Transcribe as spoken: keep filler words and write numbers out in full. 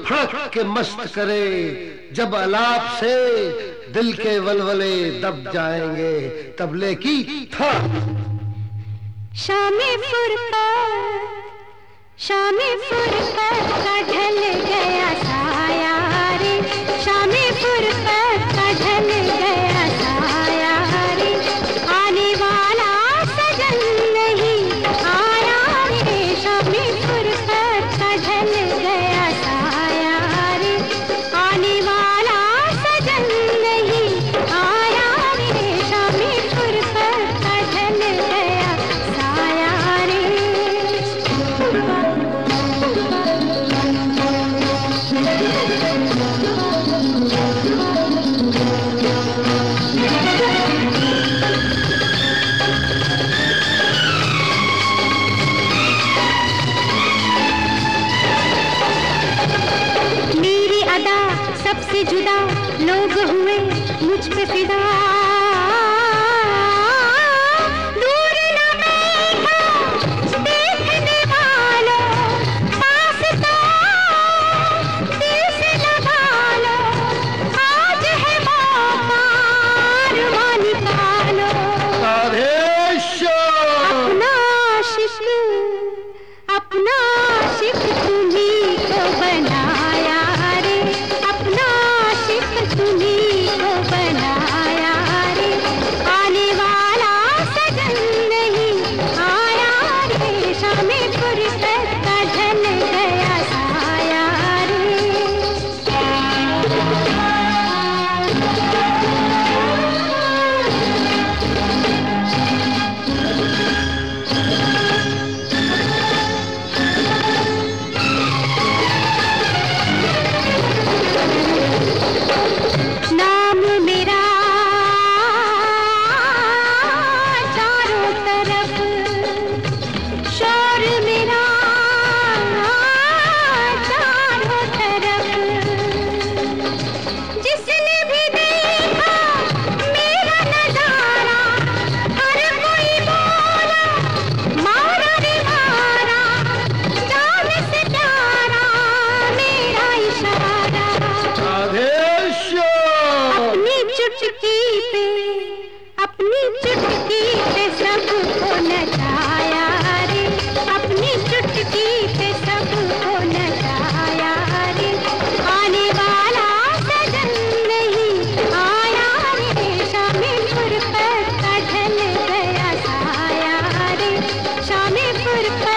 फड़क के मस्त करे, जब अलाप से दिल के वलवले दब जाएंगे, तबले की था शामे फुरकत, शामे फुरकत का ढल गया साया रे, शामे फुरकत का ढल गया साया रे, आने वाला सजन नहीं आया रे, शामे फुरकत का ढल गया साया रे, आने वाला सजन नहीं आया रे, शामे फुरकत का ढल गया साया रे। मेरी अदा सबसे जुदा, लोग हुए मुझ पे फिदा, दूर न बैठा देखने वालों, पास तो दिल से लगा लो, आज है मौका अरमां निकालो, अपना आशिक, अपना आशिक तुम्हीं को बनाया रे, अपना आशिक तुम्हीं को बनाया रे, आने वाला सजन नहीं आया रे, शामे फुरकत का ढल गया साया रे। नाम मेरा चारों तरफ, शोर मेरा चारों तरफ, जिसने भी देखा मेरा नजारा, हर कोई बोला मारा रे मारा, जान से प्यारा मेरा इशारा, अपनी चुटकी पे, अपनी चुटकी पे सबको नचाया रे, अपनी चुटकी पे सबको नचाया रे, आने वाला सजन नहीं आया रे, शामे फुरकत का ढल गया साया रे, शामे फुरकत